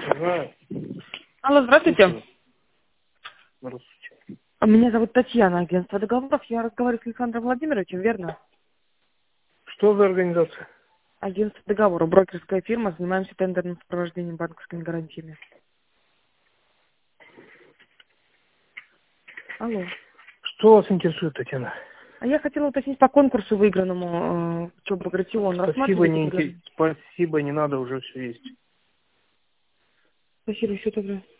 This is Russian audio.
Знаю. Алло, здравствуйте. Здравствуйте. Меня зовут Татьяна, агентство договоров. Я разговариваю с Александром Владимировичем, верно? Что за организация? Агентство договоров, брокерская фирма, занимаемся тендерным сопровождением банковскими гарантиями. Алло. Что вас интересует, Татьяна? А я хотела уточнить по конкурсу выигранному, что Багратион. Спасибо, не надо, уже все есть. Спасибо, еще тогда.